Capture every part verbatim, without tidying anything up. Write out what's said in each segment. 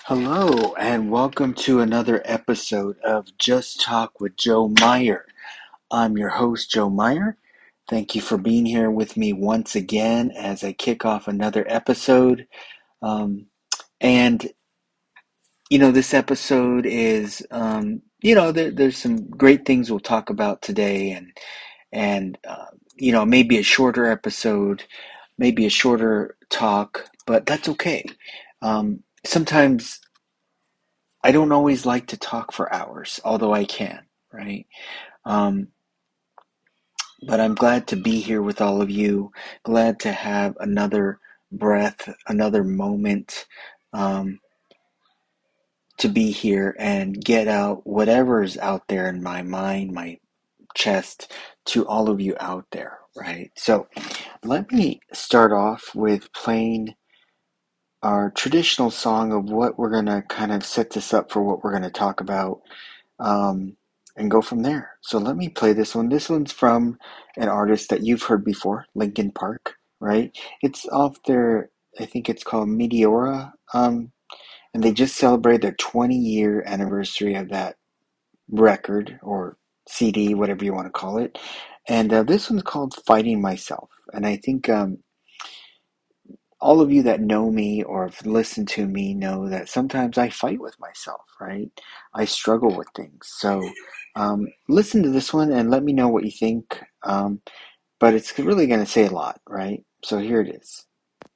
Hello, and welcome to another episode of Just Talk with Joe Meyer. I'm your host, Joe Meyer. Thank you for being here with me once again as I kick off another episode. Um, and, you know, this episode is, um, you know, there, there's some great things we'll talk about today, and, and uh, you know, maybe a shorter episode, maybe a shorter talk, but that's okay. Um, sometimes I don't always like to talk for hours, although I can, right? Um, but I'm glad to be here with all of you. Glad to have another breath, another moment um, to be here and get out whatever's out there in my mind, my chest, to all of you out there, right? So let me start off with playing our traditional song of what we're going to kind of set this up for what we're going to talk about. Um, and go from there. So let me play this one. This one's from an artist that you've heard before, Linkin Park, right? It's off their, I think it's called Meteora, um, and they just celebrated their twenty year anniversary of that record or C D, whatever you want to call it. And uh, this one's called Fighting Myself. And I think um, all of you that know me or have listened to me know that sometimes I fight with myself, right? I struggle with things. So um, listen to this one and let me know what you think. Um, but it's really going to say a lot, right? So here it is.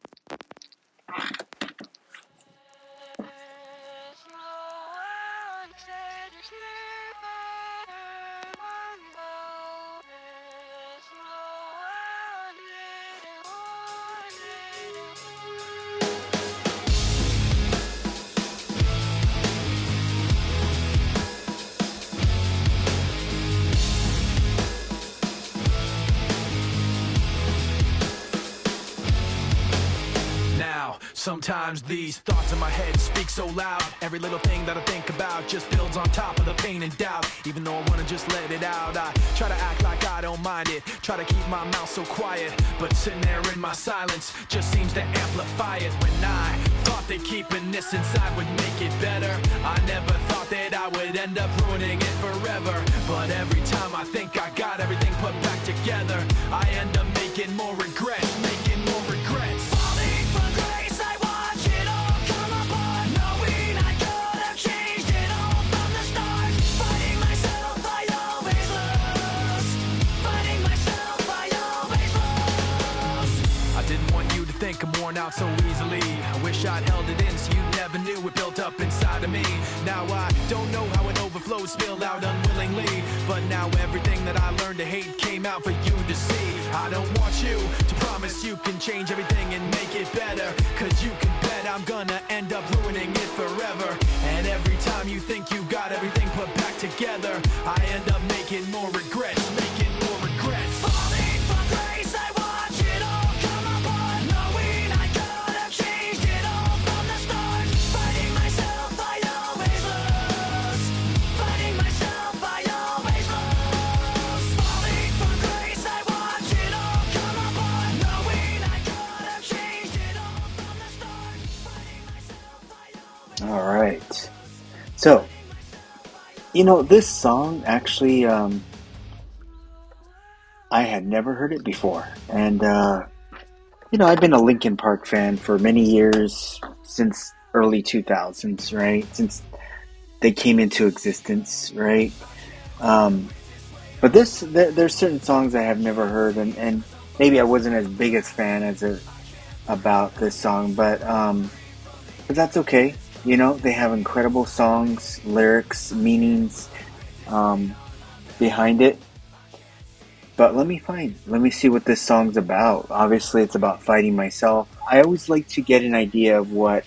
Sometimes these thoughts in my head speak so loud. Every little thing that I think about just builds on top of the pain and doubt. Even though I wanna just let it out, I try to act like I don't mind it. Try to keep my mouth so quiet, but sitting there in my silence just seems to amplify it. When I thought that keeping this inside would make it better, I never thought that I would end up ruining it forever. But every time I think I got everything put back together, I end up making more regrets, making more regrets. Falling from grace, I watch it all come apart, knowing I could have changed it all from the start. Fighting myself, I always lose. Fighting myself, I always lose. I didn't want you to think I'm worn out so easily. I wish I'd held it in so you never knew it built up inside of me. Now I don't know how it overflowed, spilled out unwillingly, but now everything that I learned to hate came out for you to see. I don't want you to promise you can change everything and make it better, cause you can bet I'm gonna end up ruining it forever. And every time you think you got everything put back together, I end up making more regrets, making more regrets. Falling from grace, I watch it all come apart, knowing I could have changed it all from the start. Fighting myself, I always lose. Fighting myself, I always lose. Falling from grace, I watch it all come apart, knowing I could have changed it all from the start. Fighting myself, I always lose. All right. So, you know, this song actually, um, I had never heard it before. And, uh, you know, I've been a Linkin Park fan for many years, since early two thousands, right? Since they came into existence, right? Um, but this, there, there's certain songs I have never heard, and, and maybe I wasn't as big a fan as a, about this song, but um, but that's okay. You know, they have incredible songs, lyrics, meanings um, behind it. But let me find, let me see what this song's about. Obviously, it's about fighting myself. I always like to get an idea of what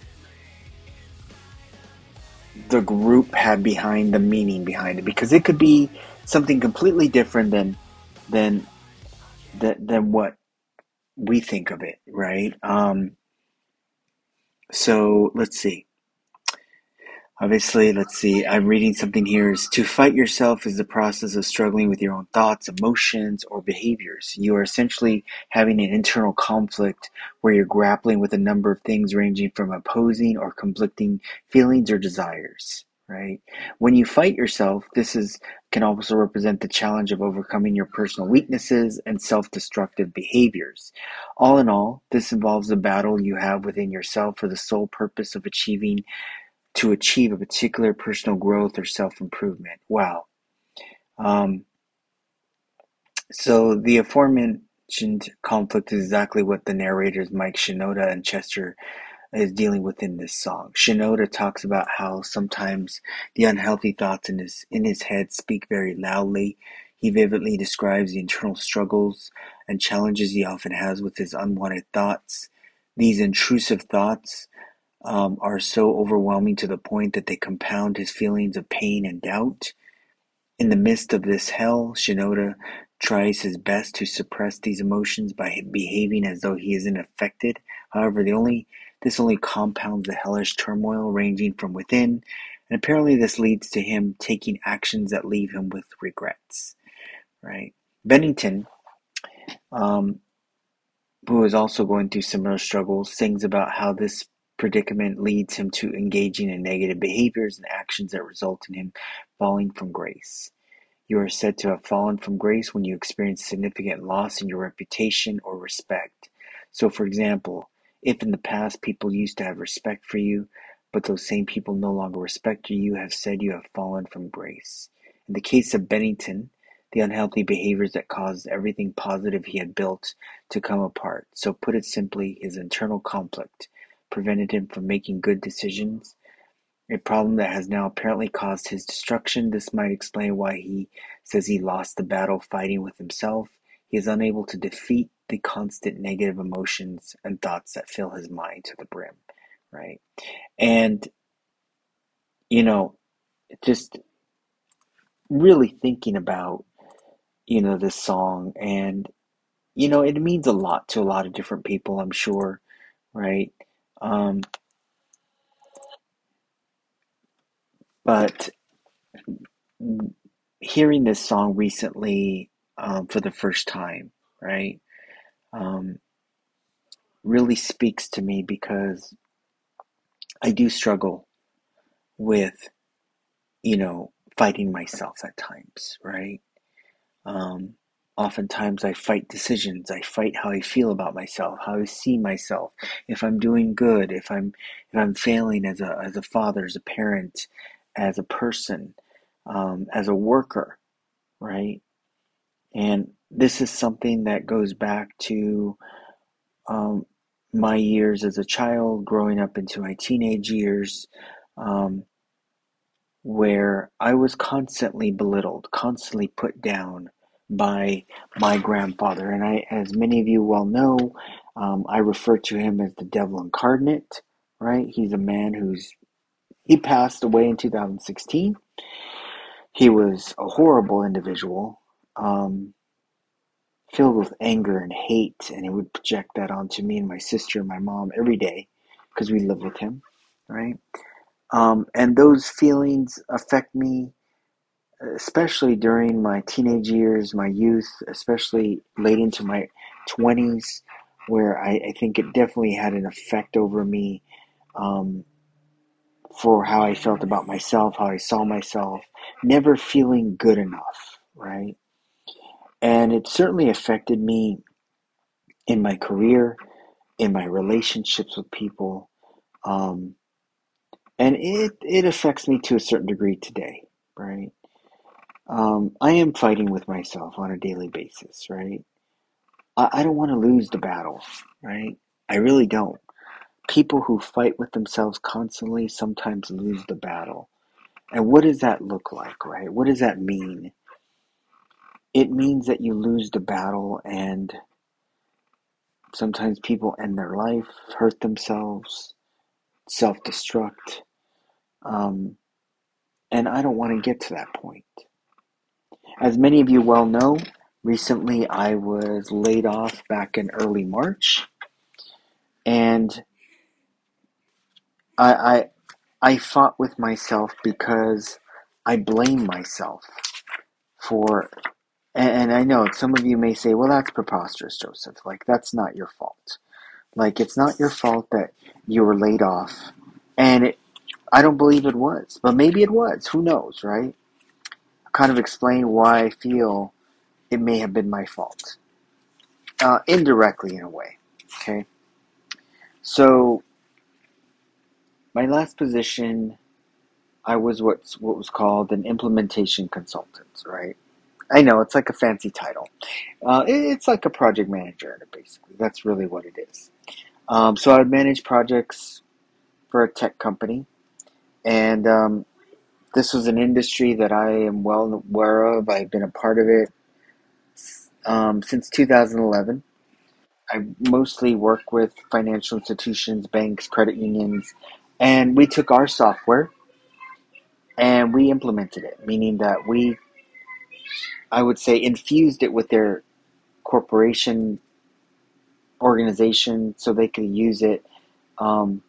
the group had behind the meaning behind it, because it could be something completely different than than than, than what we think of it, right? Um, so let's see. Obviously, let's see, I'm reading something here is to fight yourself is the process of struggling with your own thoughts, emotions, or behaviors. You are essentially having an internal conflict where you're grappling with a number of things ranging from opposing or conflicting feelings or desires, right? When you fight yourself, this is can also represent the challenge of overcoming your personal weaknesses and self-destructive behaviors. All in all, this involves a battle you have within yourself for the sole purpose of achieving to achieve a particular personal growth or self-improvement. Wow. Um, so the aforementioned conflict is exactly what the narrators Mike Shinoda and Chester is dealing with in this song. Shinoda talks about how sometimes the unhealthy thoughts in his in his head speak very loudly. He vividly describes the internal struggles and challenges he often has with his unwanted thoughts. These intrusive thoughts um, are so overwhelming to the point that they compound his feelings of pain and doubt. In the midst of this hell, Shinoda tries his best to suppress these emotions by behaving as though he isn't affected. However, the only this only compounds the hellish turmoil ranging from within, and apparently this leads to him taking actions that leave him with regrets. Right? Bennington, um, who is also going through similar struggles, sings about how this predicament leads him to engaging in negative behaviors and actions that result in him falling from grace. You are said to have fallen from grace when you experience significant loss in your reputation or respect. So, for example, if in the past people used to have respect for you, but those same people no longer respect you, you have said you have fallen from grace. In the case of Bennington, the unhealthy behaviors that caused everything positive he had built to come apart. So, put it simply, his internal conflict prevented him from making good decisions, a problem that has now apparently caused his destruction. This might explain why he says he lost the battle fighting with himself. He is unable to defeat the constant negative emotions and thoughts that fill his mind to the brim, right? And, you know, just really thinking about, you know, this song, and, you know, it means a lot to a lot of different people, I'm sure, right? Um, but hearing this song recently um, for the first time, right, um, really speaks to me because I do struggle with, you know, fighting myself at times, right? Um, Oftentimes I fight decisions. I fight how I feel about myself, how I see myself, if I'm doing good, if I'm if I'm failing as a as a father, as a parent, as a person, um, as a worker, right? And this is something that goes back to um, my years as a child, growing up into my teenage years, um, where I was constantly belittled, constantly put down by my grandfather. And I, as many of you well know, um, I refer to him as the devil incarnate, right? He's a man who's, he passed away in two thousand sixteen. He was a horrible individual. Um, filled with anger and hate, and he would project that onto me and my sister and my mom every day because we lived with him, right? Um, and those feelings affect me, especially during my teenage years, my youth, especially late into my twenties, where I, I think it definitely had an effect over me um, for how I felt about myself, how I saw myself, never feeling good enough, right? And it certainly affected me in my career, in my relationships with people, um, and it it affects me to a certain degree today, right? Um, I am fighting with myself on a daily basis, right? I, I don't want to lose the battle, right? I really don't. People who fight with themselves constantly sometimes lose the battle. And what does that look like, right? What does that mean? It means that you lose the battle, and sometimes people end their life, hurt themselves, self-destruct. Um, and I don't want to get to that point. As many of you well know, recently I was laid off back in early March, and I, I I fought with myself because I blame myself for, and, and I know some of you may say, well, that's preposterous, Joseph. Like, that's not your fault. Like, it's not your fault that you were laid off. And it, I don't believe it was, but maybe it was. Who knows, right? I'll kind of explain why I feel it may have been my fault. Uh, indirectly, in a way. Okay? So, my last position, I was what's what was called an implementation consultant, right? I know, it's like a fancy title. Uh, it, it's like a project manager, basically. That's really what it is. Um, so I would manage projects for a tech company, and um, this was an industry that I am well aware of. I've been a part of it um, since two thousand eleven. I mostly work with financial institutions, banks, credit unions, and we took our software and we implemented it, meaning that we, I would say, infused it with their corporation organization so they could use it. Um,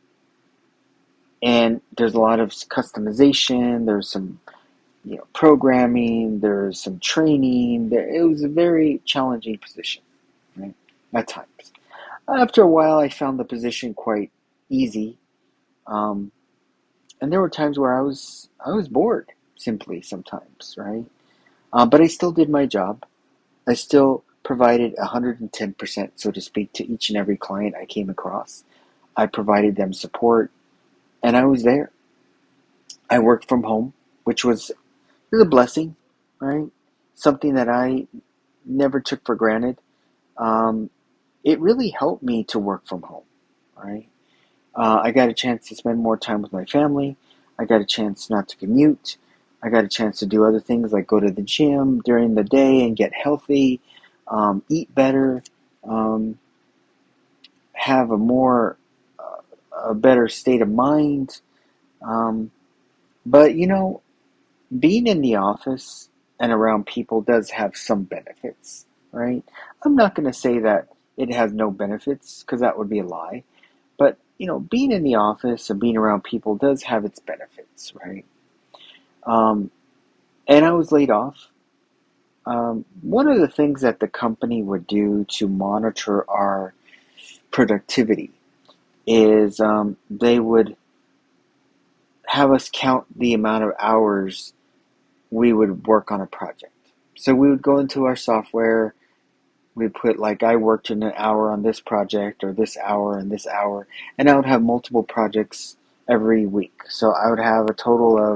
and there's a lot of customization. There's some, you know, programming. There's some training. There, it was a very challenging position, right? At times. After a while, I found the position quite easy, um, and there were times where I was I was bored simply sometimes, right? Uh, but I still did my job. I still provided one hundred ten percent, so to speak, to each and every client I came across. I provided them support, and I was there. I worked from home, which was, was a blessing, right? Something that I never took for granted. Um, it really helped me to work from home, right? Uh, I got a chance to spend more time with my family. I got a chance not to commute. I got a chance to do other things like go to the gym during the day and get healthy, um, eat better, um, have a more, uh, a better state of mind. Um, but, you know, being in the office and around people does have some benefits, right? I'm not going to say that it has no benefits because that would be a lie. But, you know, being in the office and being around people does have its benefits, right? Um, and I was laid off. Um, one of the things that the company would do to monitor our productivity is um, they would have us count the amount of hours we would work on a project. So we would go into our software, we'd put like I worked in an hour on this project or this hour and this hour, and I would have multiple projects every week. So I would have a total of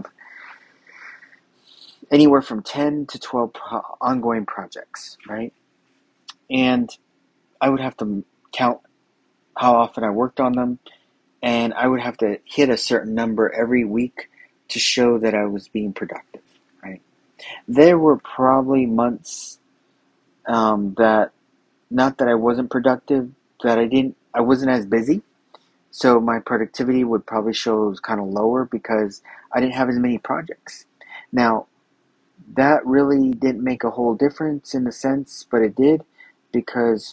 anywhere from ten to twelve pro- ongoing projects, right? And I would have to count how often I worked on them, and I would have to hit a certain number every week to show that I was being productive, right? There were probably months um, that, not that I wasn't productive, that I didn't, I wasn't as busy, so my productivity would probably show it was kind of lower because I didn't have as many projects. Now, that really didn't make a whole difference in a sense, but it did because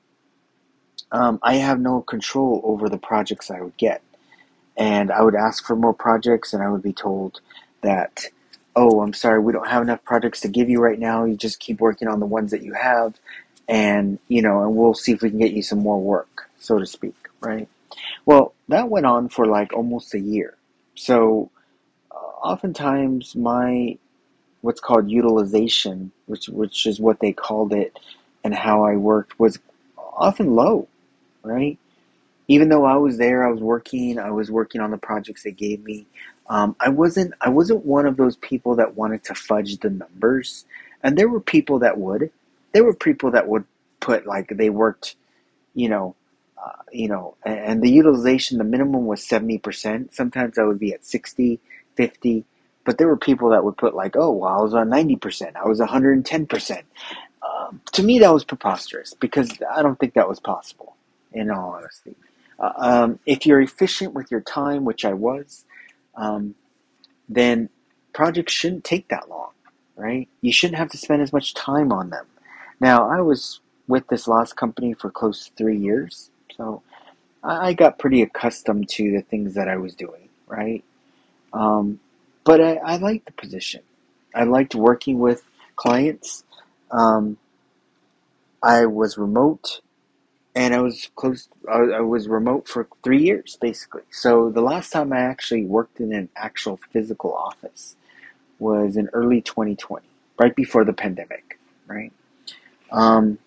um, I have no control over the projects I would get. And I would ask for more projects, and I would be told that, oh, I'm sorry, we don't have enough projects to give you right now. You just keep working on the ones that you have, and, you know, and we'll see if we can get you some more work, so to speak, right? Well, that went on for like almost a year. So uh, oftentimes my what's called utilization, which which is what they called it, and how I worked was often low, right? Even though I was there, I was working, I was working on the projects they gave me. Um, I wasn't I wasn't one of those people that wanted to fudge the numbers, and there were people that would. There were people that would put like they worked, you know, uh, you know, and, and the utilization, the minimum was seventy percent. Sometimes I would be at sixty, fifty. But there were people that would put like, oh, well, I was on ninety percent. I was one hundred ten percent. Um, to me, that was preposterous because I don't think that was possible, in all honesty. Uh, um, if you're efficient with your time, which I was, um, then projects shouldn't take that long, right? You shouldn't have to spend as much time on them. Now, I was with this last company for close to three years, so I, I got pretty accustomed to the things that I was doing. right? Um, but I, I liked the position. I liked working with clients. Um, I was remote, and I was close. I, I was remote for three years, basically. So the last time I actually worked in an actual physical office was in early twenty twenty, right before the pandemic, right? Um,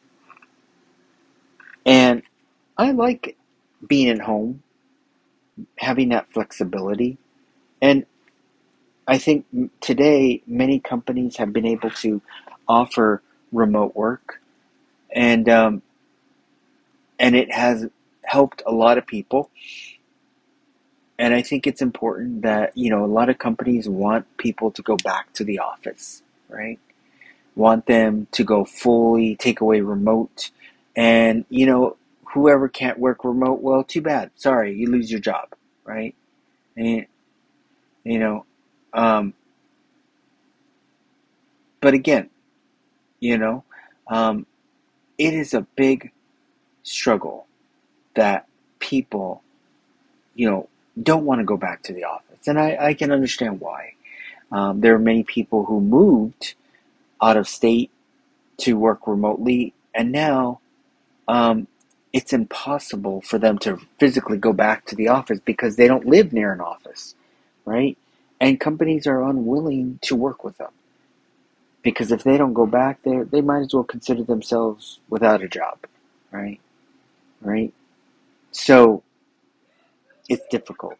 and I like being at home, having that flexibility. And I think today many companies have been able to offer remote work, and um, and it has helped a lot of people. And I think it's important that, you know, a lot of companies want people to go back to the office, right? Want them to go fully take away remote. And, you know, whoever can't work remote, well, too bad. Sorry, you lose your job, right? And, you know, um, but again, you know, um, it is a big struggle that people, you know, don't want to go back to the office. And I, I can understand why. Um, there are many people who moved out of state to work remotely, and now um, it's impossible for them to physically go back to the office because they don't live near an office, right? And companies are unwilling to work with them because if they don't go back there, they might as well consider themselves without a job, right? Right? So it's difficult.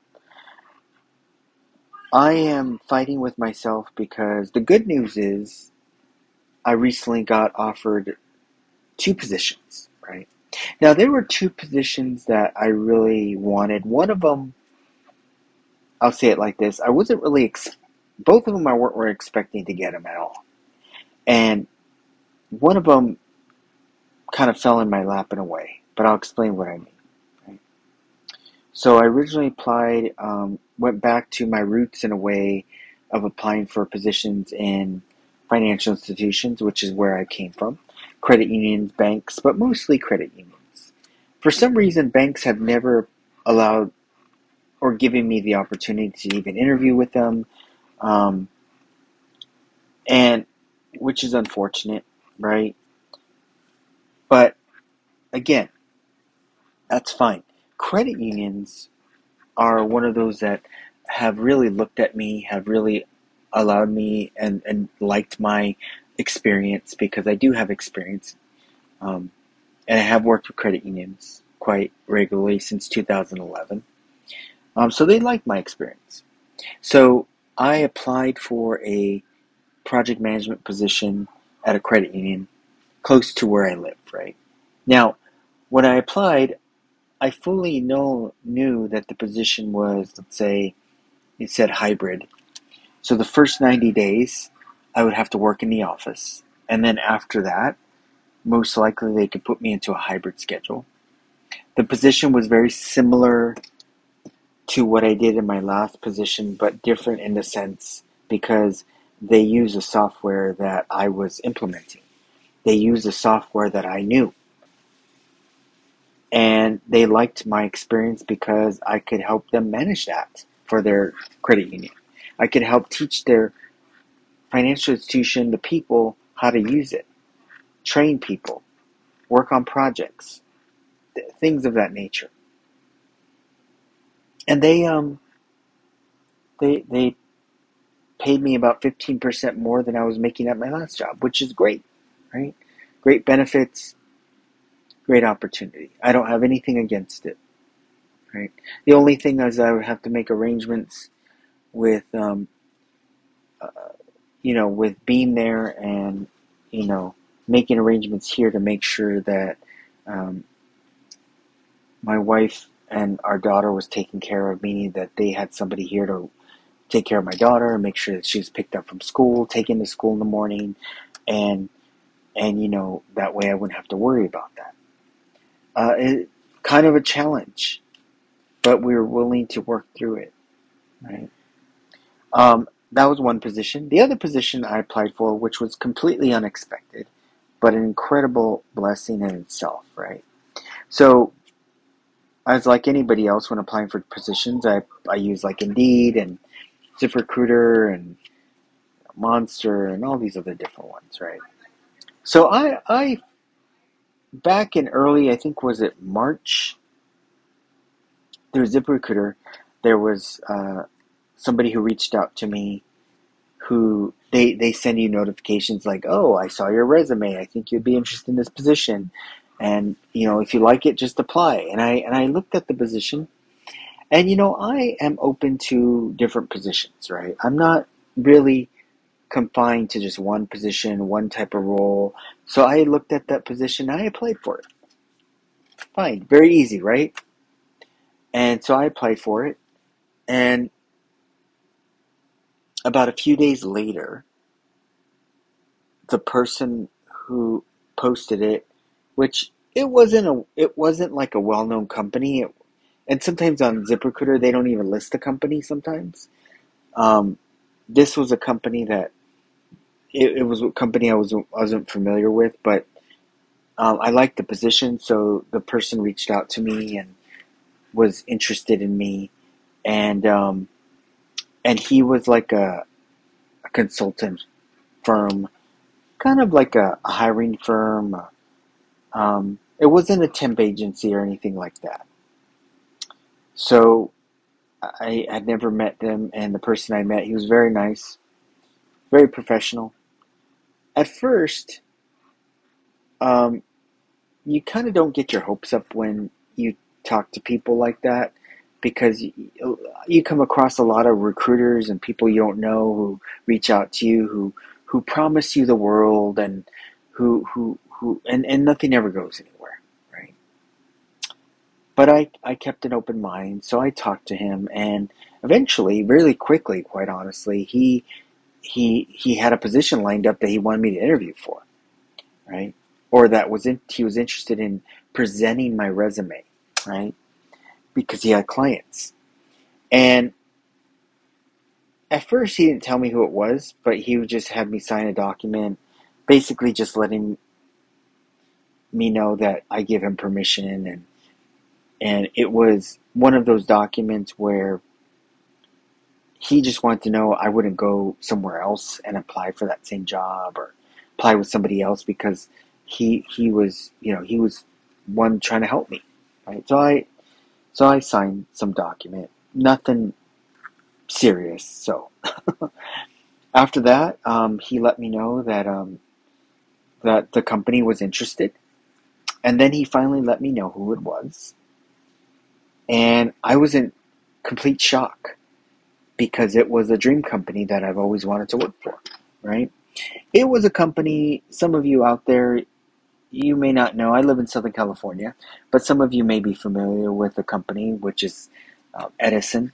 I am fighting with myself because the good news is I recently got offered two positions, right? Now, there were two positions that I really wanted. One of them, I'll say it like this, I wasn't really, ex- both of them I weren't really expecting to get them at all. And one of them kind of fell in my lap in a way, but I'll explain what I mean. Right? So I originally applied, um, went back to my roots in a way of applying for positions in financial institutions, which is where I came from, credit unions, banks, but mostly credit unions. For some reason, banks have never allowed or given me the opportunity to even interview with them, um, and which is unfortunate, right? But again, that's fine. Credit unions are one of those that have really looked at me, have really allowed me and, and liked my experience because I do have experience. Um, and I have worked with credit unions quite regularly since two thousand eleven. Um, so they liked my experience. So I applied for a project management position at a credit union close to where I live, right? Now, when I applied, I fully know, knew that the position was, let's say, it said hybrid. So the first ninety days, I would have to work in the office. And then after that, most likely they could put me into a hybrid schedule. The position was very similar to what I did in my last position, but different in the sense because they use a software that I was implementing. They use a software that I knew. And they liked my experience because I could help them manage that for their credit union. I could help teach their financial institution, the people, how to use it, train people, work on projects, things of that nature. And they um they they paid me about fifteen percent more than I was making at my last job, which is great, right? Great benefits, great opportunity. I don't have anything against it, right? The only thing is I would have to make arrangements with, um, uh, you know, with being there and, you know, making arrangements here to make sure that um, my wife and our daughter was taken care of, meaning that they had somebody here to take care of my daughter and make sure that she was picked up from school, taken to school in the morning, and and you know that way I wouldn't have to worry about that. Uh, it, kind of a challenge, but we were willing to work through it. Right. Um, that was one position. The other position I applied for, which was completely unexpected, but an incredible blessing in itself. Right. So as like anybody else when applying for positions, I I use like Indeed and ZipRecruiter and Monster and all these other different ones, right? So I I back in early, I think was it March, there was ZipRecruiter. There was uh, somebody who reached out to me who they they send you notifications like, oh, I saw your resume. I think you'd be interested in this position, and you know if you like it, just apply. And I and I looked at the position, and you know I am open to different positions, right? I'm not really confined to just one position, one type of role. So I looked at that position, I applied for it. Fine, very easy, right? And so I applied for it, and about a few days later, the person who posted it, which it wasn't a, it wasn't like a well-known company, it, and sometimes on ZipRecruiter they don't even list the company. Sometimes, um, this was a company that it, it was a company I was wasn't familiar with, but um, I liked the position, so the person reached out to me and was interested in me, and um, and he was like a, a consultant firm, kind of like a, a hiring firm. Um, it wasn't a temp agency or anything like that. So I had never met them, and the person I met, he was very nice, very professional. At first, um, you kind of don't get your hopes up when you talk to people like that, because you, you come across a lot of recruiters and people you don't know who reach out to you, who who promise you the world, and who who who and, and nothing ever goes anywhere, right? But I, I kept an open mind, so I talked to him, and eventually, really quickly, quite honestly, he he he had a position lined up that he wanted me to interview for, right? Or that was in, he was interested in presenting my resume, right? Because he had clients. And at first he didn't tell me who it was, but he would just have me sign a document, basically just letting me know that I give him permission, and and it was one of those documents where he just wanted to know I wouldn't go somewhere else and apply for that same job or apply with somebody else, because he he was you know he was one trying to help me, right? So I so I signed some document, nothing serious. So after that, um, he let me know that um, that the company was interested, and then he finally let me know who it was, and I was in complete shock because it was a dream company that I've always wanted to work for, right? It was a company, some of you out there, you may not know. I live in Southern California, but some of you may be familiar with the company, which is uh, Edison,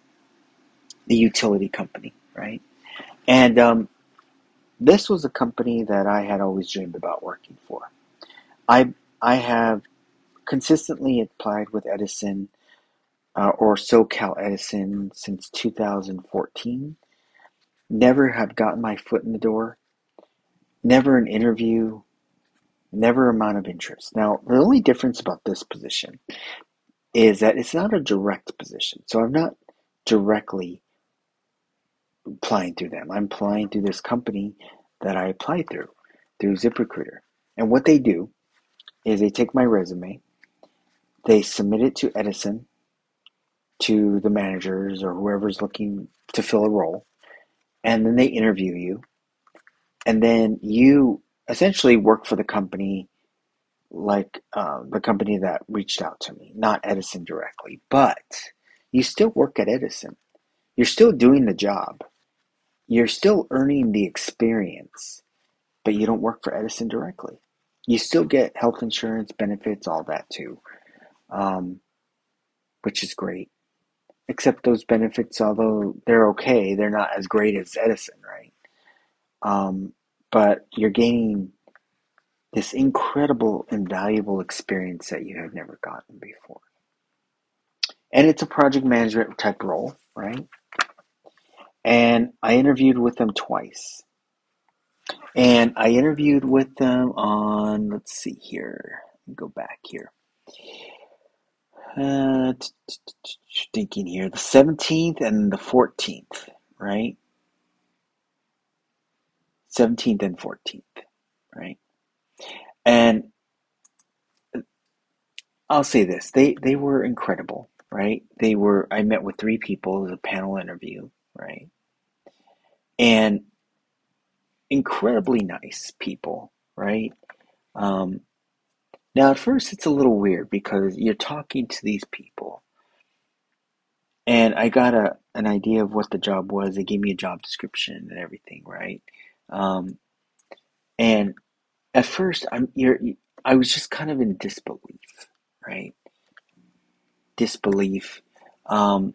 the utility company, right? And um, this was a company that I had always dreamed about working for. I I have consistently applied with Edison uh, or SoCal Edison since two thousand fourteen. Never have gotten my foot in the door. Never an interview. Never amount of interest. Now, the only difference about this position is that it's not a direct position. So I'm not directly applying through them. I'm applying through this company that I applied through, through ZipRecruiter. And what they do is they take my resume, they submit it to Edison, to the managers or whoever's looking to fill a role, and then they interview you. And then you essentially work for the company, like uh, the company that reached out to me, not Edison directly, but you still work at Edison. You're still doing the job. You're still earning the experience, but you don't work for Edison directly. You still get health insurance benefits, all that too, um, which is great. Except those benefits, although they're okay, they're not as great as Edison, right? Um, but you're gaining this incredible and valuable experience that you have never gotten before. And it's a project management type role, right? And I interviewed with them twice. And I interviewed with them on, let's see here, go back here. Uh, t- t- t- thinking here, the seventeenth and the fourteenth, right? seventeenth and fourteenth, right? And I'll say this, they they were incredible, right? They were I met with three people as a panel interview, right? And incredibly nice people, right? Um, now at first it's a little weird because you're talking to these people and I got a an idea of what the job was. They gave me a job description and everything, right? Um, and at first I'm you're I was just kind of in disbelief, right? Disbelief. Um,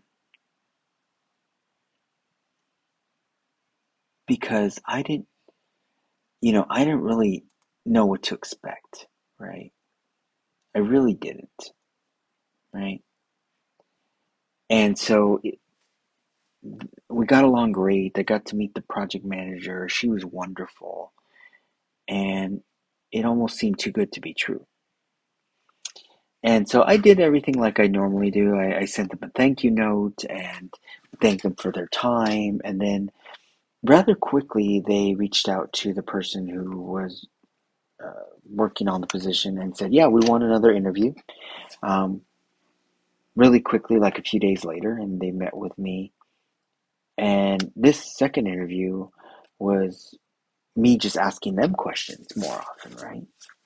because I didn't, you know, I didn't really know what to expect, right? I really didn't, right? And so it, we got along great. I got to meet the project manager. She was wonderful. And it almost seemed too good to be true. And so I did everything like I normally do. I, I sent them a thank you note and thanked them for their time. And then rather quickly, they reached out to the person who was uh, working on the position and said, yeah, we want another interview. Um, really quickly, like a few days later, and they met with me. And this second interview was me just asking them questions more often, right?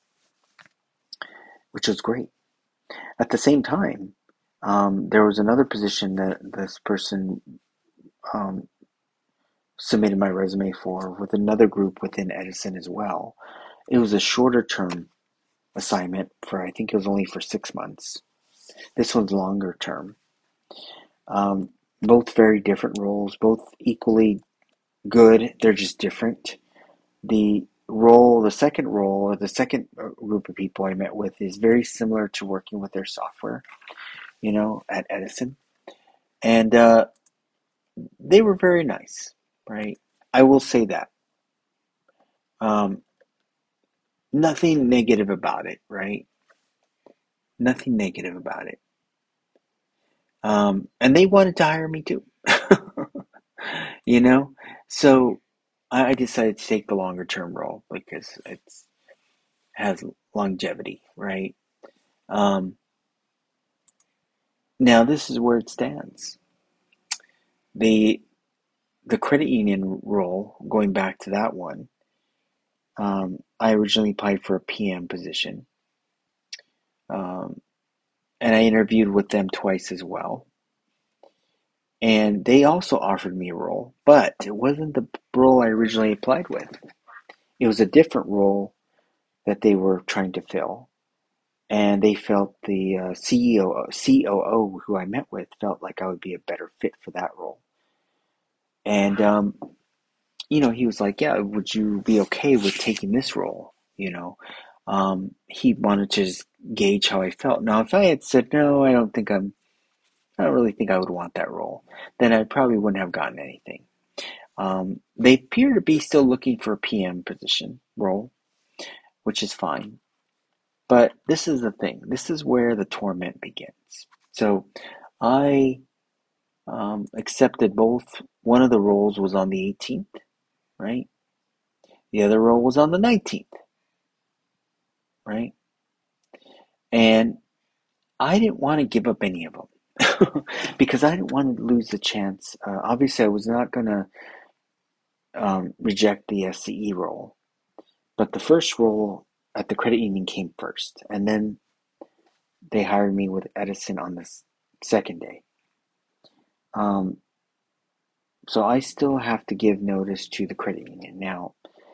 Which was great. At the same time, um, there was another position that this person um, submitted my resume for with another group within Edison as well. It was a shorter term assignment for, I think it was only for six months. This one's longer term. Um, both very different roles, both equally good. They're just different. The role, the second role, or the second group of people I met with is very similar to working with their software, you know, at Edison. And uh, they were very nice, right? I will say that. Um, nothing negative about it, right? Nothing negative about it. Um, and they wanted to hire me too, you know? So I decided to take the longer term role because it's has longevity, right? Um, now this is where it stands. The the credit union role, going back to that one, um, I originally applied for a P M position, um, and I interviewed with them twice as well. And they also offered me a role, but it wasn't the role I originally applied with. It was a different role that they were trying to fill. And they felt the uh, C E O, C O O who I met with felt like I would be a better fit for that role. And, um, you know, he was like, yeah, would you be okay with taking this role? You know, um, he wanted to just gauge how I felt. Now, if I had said, no, I don't think I'm, I don't really think I would want that role, then I probably wouldn't have gotten anything. Um, they appear to be still looking for a P M position role, which is fine. But this is the thing. This is where the torment begins. So I um, accepted both. One of the roles was on the eighteenth, right? The other role was on the nineteenth, right? And I didn't want to give up any of them because I didn't want to lose the chance. Uh, obviously, I was not going to um, reject the S C E role, but the first role at the credit union came first, and then they hired me with Edison on the second day. Um, so I still have to give notice to the credit union. Now,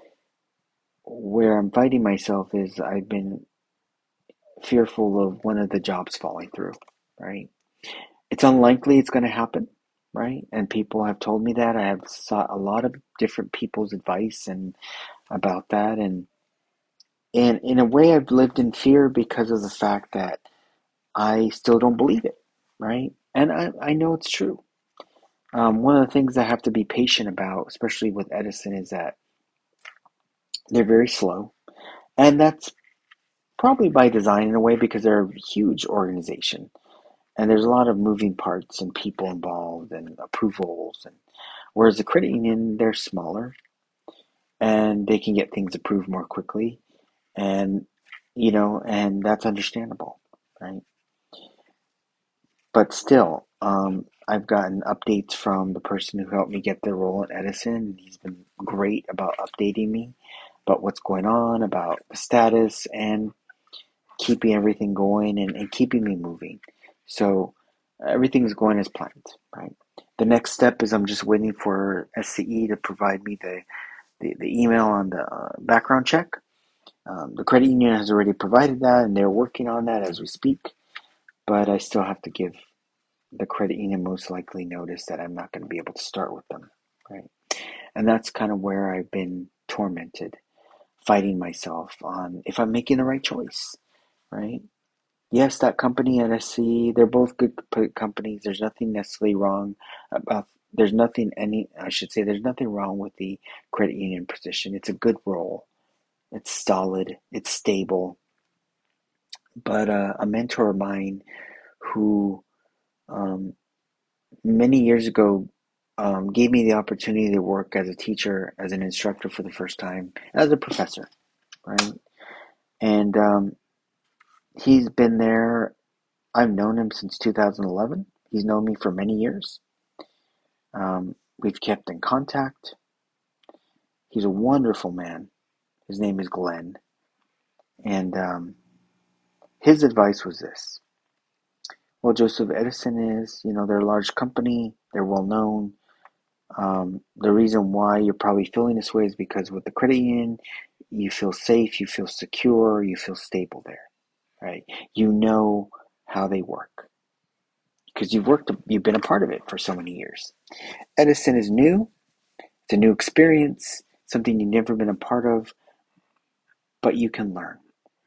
where I'm fighting myself is I've been fearful of one of the jobs falling through, right? It's unlikely it's going to happen, right? And people have told me that. I have sought a lot of different people's advice and about that, and and in a way, I've lived in fear because of the fact that I still don't believe it, right? And I, I know it's true. Um, one of the things I have to be patient about, especially with Edison, is that they're very slow. And that's probably by design in a way because they're a huge organization. And there's a lot of moving parts and people involved and approvals. And whereas the credit union, they're smaller and they can get things approved more quickly. And, you know, and that's understandable, right? But still, um, I've gotten updates from the person who helped me get the role at Edison, and he's been great about updating me about what's going on, about the status, and keeping everything going and, and keeping me moving. So everything's going as planned, right? The next step is I'm just waiting for S C E to provide me the, the, the email on the uh, background check. Um, the credit union has already provided that, and they're working on that as we speak. But I still have to give the credit union most likely notice that I'm not going to be able to start with them, right? And that's kind of where I've been tormented, fighting myself on if I'm making the right choice, right? Yes, that company and S C, they're both good companies. There's nothing necessarily wrong about, there's nothing any, I should say, there's nothing wrong with the credit union position. It's a good role. It's solid. It's stable. But uh, a mentor of mine who um, many years ago um, gave me the opportunity to work as a teacher, as an instructor for the first time, as a professor, right? And um, he's been there. I've known him since two thousand eleven. He's known me for many years. Um, we've kept in contact. He's a wonderful man. His name is Glenn. And um, his advice was this. Well, Joseph, Edison is, you know, they're a large company. They're well known. Um, the reason why you're probably feeling this way is because with the credit union, you feel safe, you feel secure, you feel stable there, right? You know how they work because you've worked, you've been a part of it for so many years. Edison is new. It's a new experience, something you've never been a part of, but you can learn.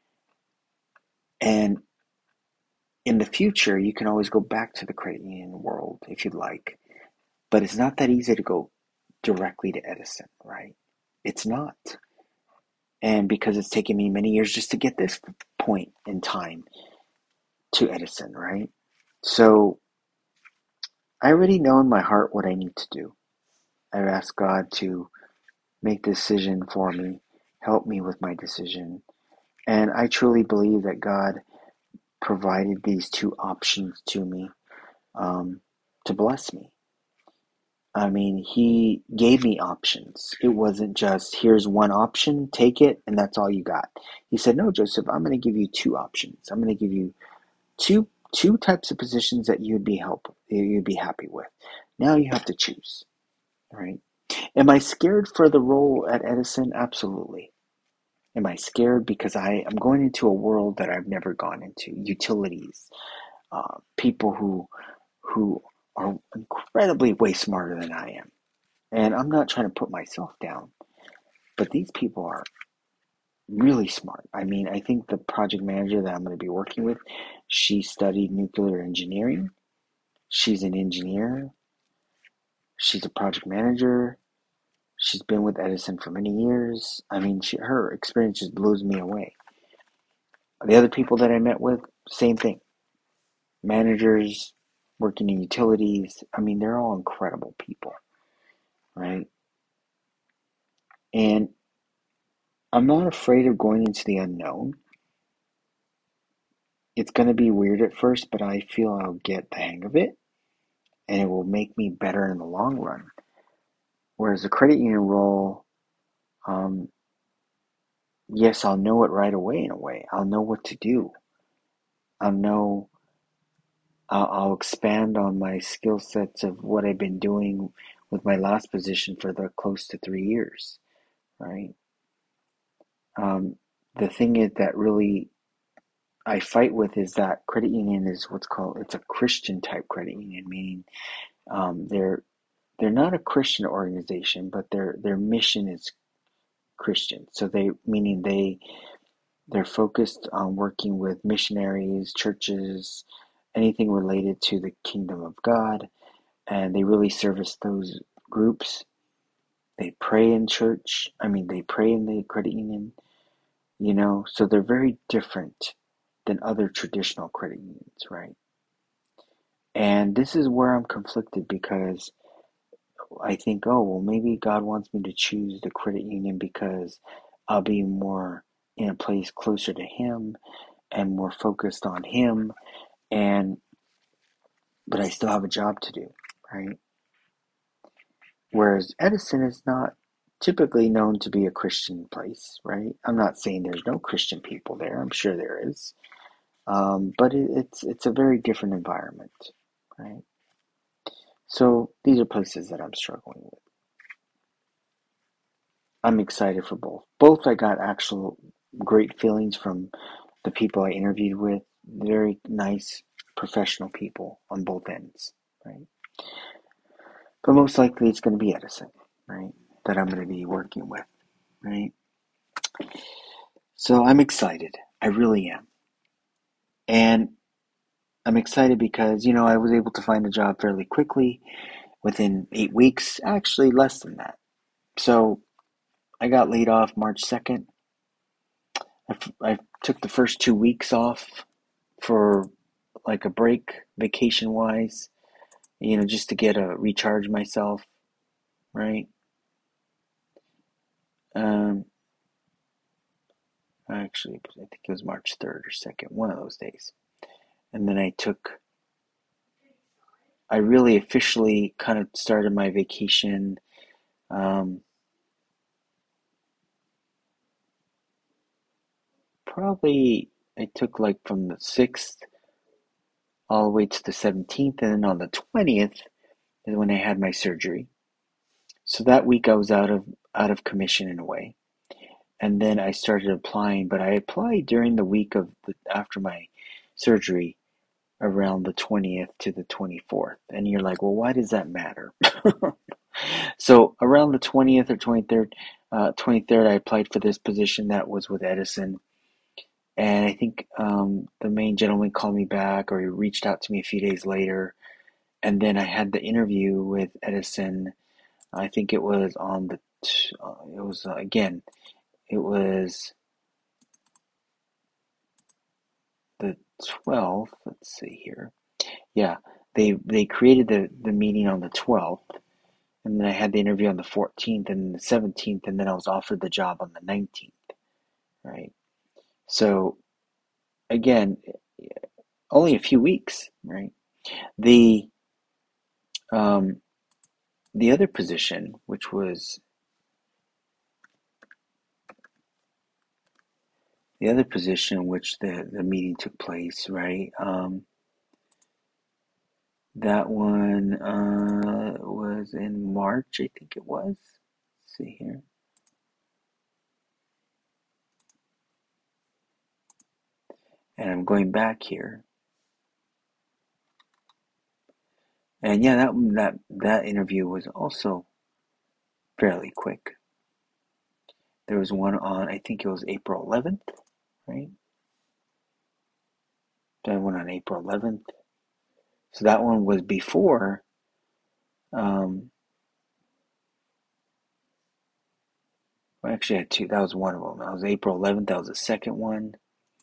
And in the future, you can always go back to the credit union world if you'd like, but it's not that easy to go directly to Edison, right? It's not. And because it's taken me many years just to get this point in time to Edison, right? So I already know in my heart what I need to do. I've asked God to make the decision for me, help me with my decision. And I truly believe that God provided these two options to me um, to bless me. I mean, he gave me options. It wasn't just, here's one option, take it, and that's all you got. He said, no, Joseph, I'm going to give you two options. I'm going to give you two two types of positions that you'd be help you'd be happy with. Now you have to choose, right? Am I scared for the role at Edison? Absolutely. Am I scared because I am going into a world that I've never gone into? Utilities, uh, people who who are incredibly way smarter than I am. And I'm not trying to put myself down, but these people are really smart. I mean, I think the project manager that I'm going to be working with, she studied nuclear engineering. She's an engineer. She's a project manager. She's been with Edison for many years. I mean, she, her experience just blows me away. The other people that I met with, same thing. Managers, working in utilities. I mean, they're all incredible people, right? And I'm not afraid of going into the unknown. It's going to be weird at first, but I feel I'll get the hang of it, and it will make me better in the long run. Whereas the credit union role, um, yes, I'll know it right away in a way. I'll know what to do. I'll know, I'll, I'll expand on my skill sets of what I've been doing with my last position for the close to three years, right? Um, the thing is that really I fight with is that credit union is what's called, it's a Christian type credit union, meaning um, they're they're not a Christian organization, but their their mission is Christian. So they meaning they they're focused on working with missionaries, churches, anything related to the kingdom of God, and they really service those groups. They pray in church. I mean, they pray in the credit union, you know, so they're very different than other traditional credit unions, right? And this is where I'm conflicted because I think, oh, well, maybe God wants me to choose the credit union because I'll be more in a place closer to Him and more focused on Him. And, but I still have a job to do, right? Whereas Edison is not typically known to be a Christian place, right? I'm not saying there's no Christian people there. I'm sure there is. Um, but it, it's it's a very different environment, right? So these are places that I'm struggling with. I'm excited for both. Both I got actual great feelings from the people I interviewed with. Very nice, professional people on both ends, right? But most likely it's going to be Edison, right? That I'm going to be working with, right? So I'm excited. I really am. And I'm excited because, you know, I was able to find a job fairly quickly within eight weeks, actually less than that. So I got laid off March second. I, I took the first two weeks off for like a break, vacation wise, you know, just to get a recharge myself, right? Um, actually, I think it was March third or second, one of those days. And then I took, I really officially kind of started my vacation. Um, probably I took like from the sixth all the way to the seventeenth, and then on the twentieth is when I had my surgery. So that week I was out of out of commission in a way. And then I started applying, but I applied during the week of the, after my surgery around the twentieth to the twenty-fourth. And you're like, well, why does that matter? So around the twentieth or twenty-third, uh, twenty-third, I applied for this position that was with Edison. And I think um, the main gentleman called me back, or he reached out to me a few days later. And then I had the interview with Edison. I think it was on the, uh, it was, uh, again, it was the twelfth. Let's see here. Yeah, they they created the, the meeting on the twelfth. And then I had the interview on the fourteenth and the seventeenth. And then I was offered the job on the nineteenth, right? So, again, only a few weeks, right? The, um, the other position, which was the other position which the, the meeting took place, right? Um, that one uh, was in March, I think it was. Let's see here. And I'm going back here. And yeah, that that that interview was also fairly quick. There was one on, I think it was April eleventh, right? That one on April eleventh. So that one was before. Um, well, actually, I had two. That was one of them. That was April eleventh. That was the second one,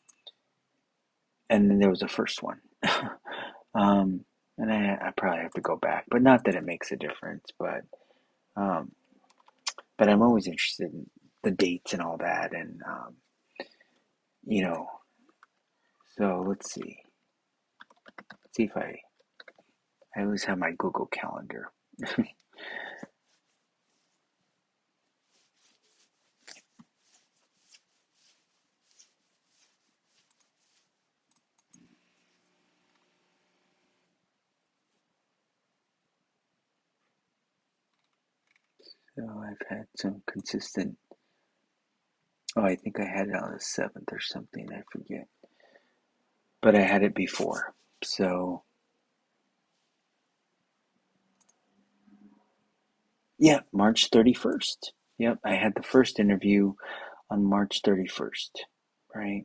and then there was the first one. um, and I, I probably have to go back, but not that it makes a difference. But um, but I'm always interested in the dates and all that, and um, you know. So let's see. Let's see if I. I always have my Google Calendar. So I've had some consistent. Oh, I think I had it on the seventh or something. I forget. But I had it before. So, yeah, March thirty-first. Yep, I had the first interview on March thirty-first, right?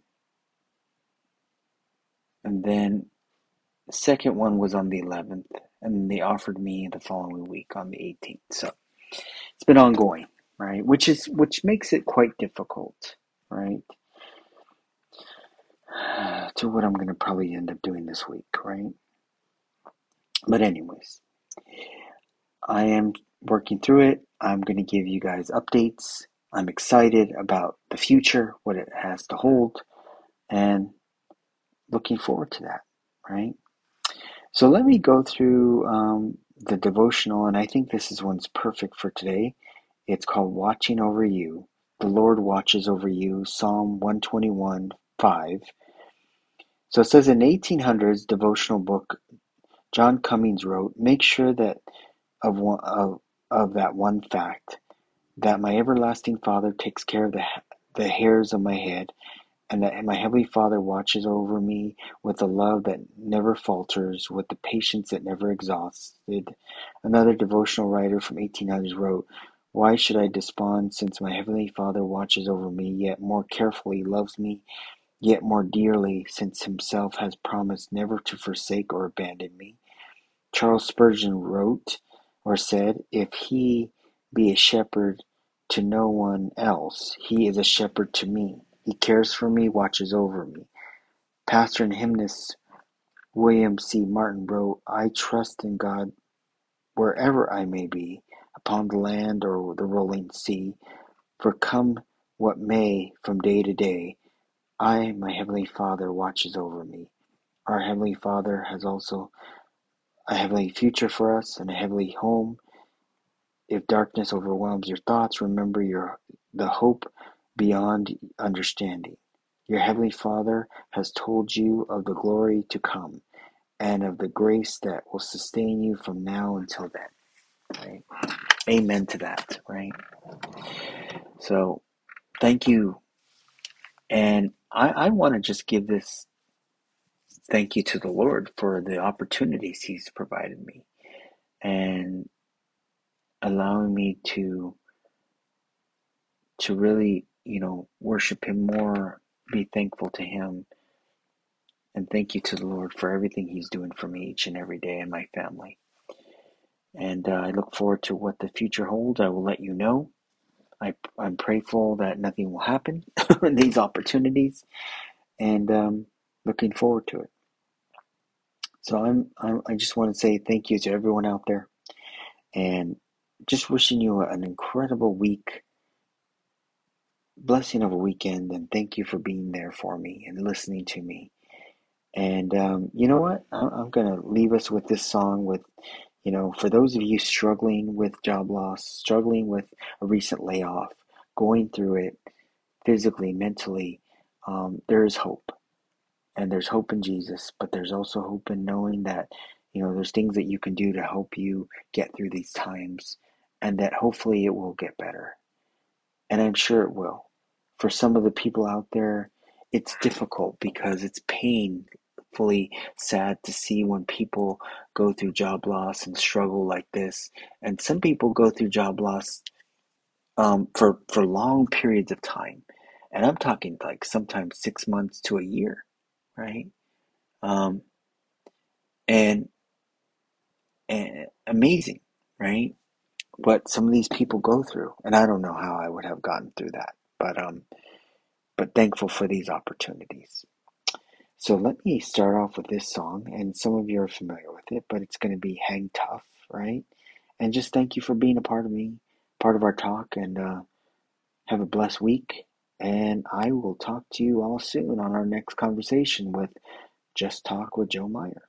And then the second one was on the eleventh, and they offered me the following week on the eighteenth. So it's been ongoing, right? Which is which makes it quite difficult, right? To what I'm going to probably end up doing this week, right? But anyways, I am working through it. I'm going to give you guys updates. I'm excited about the future, what it has to hold, and looking forward to that, right? So let me go through um, the devotional, and I think this is one's perfect for today. It's called Watching Over You. The Lord watches over you, Psalm one twenty-one, five. So it says in eighteen hundreds devotional book, John Cummings wrote, make sure that of, one, of, of that one fact, that my everlasting Father takes care of the, the hairs of my head, and that my Heavenly Father watches over me with a love that never falters, with the patience that never exhausted. Another devotional writer from eighteen hundreds wrote, why should I despond, since my Heavenly Father watches over me, yet more carefully loves me, yet more dearly, since himself has promised never to forsake or abandon me? Charles Spurgeon wrote or said, if he be a shepherd to no one else, he is a shepherd to me. He cares for me, watches over me. Pastor and hymnist William C. Martin wrote, I trust in God wherever I may be, upon the land or the rolling sea, for come what may from day to day, I, my Heavenly Father, watches over me. Our Heavenly Father has also a heavenly future for us and a heavenly home. If darkness overwhelms your thoughts, remember your the hope beyond understanding. Your Heavenly Father has told you of the glory to come and of the grace that will sustain you from now until then. Right? Amen to that, right? So thank you. And I, I want to just give this thank you to the Lord for the opportunities He's provided me and allowing me to to really, you know, worship Him more, be thankful to Him, and thank you to the Lord for everything He's doing for me each and every day and my family. And uh, I look forward to what the future holds. I will let you know. I, I'm prayerful that nothing will happen in these opportunities, and um, looking forward to it. So I'm, I'm I just want to say thank you to everyone out there, and just wishing you an incredible week, blessing of a weekend, and thank you for being there for me and listening to me. And um, you know what? I'm going to leave us with this song with, you know, for those of you struggling with job loss, struggling with a recent layoff, going through it physically, mentally, um, there is hope. And there's hope in Jesus, but there's also hope in knowing that, you know, there's things that you can do to help you get through these times, and that hopefully it will get better. And I'm sure it will. For some of the people out there, it's difficult because it's painfully sad to see when people go through job loss and struggle like this. And some people go through job loss um, for, for long periods of time. And I'm talking like sometimes six months to a year, right? Um, and, and amazing, right? What some of these people go through. And I don't know how I would have gotten through that. But um, but thankful for these opportunities. So let me start off with this song, and some of you are familiar with it, but it's going to be Hang Tough, right? And just thank you for being a part of me, part of our talk, and uh, have a blessed week. And I will talk to you all soon on our next conversation with Just Talk with Joe Meyer.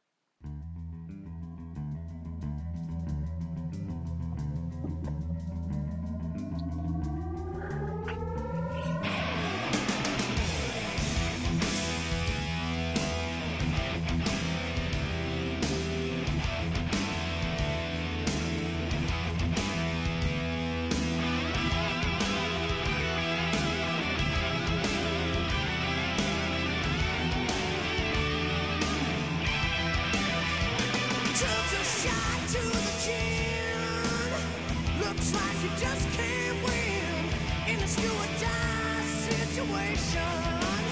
Looks like you just can't win in this do or die situation.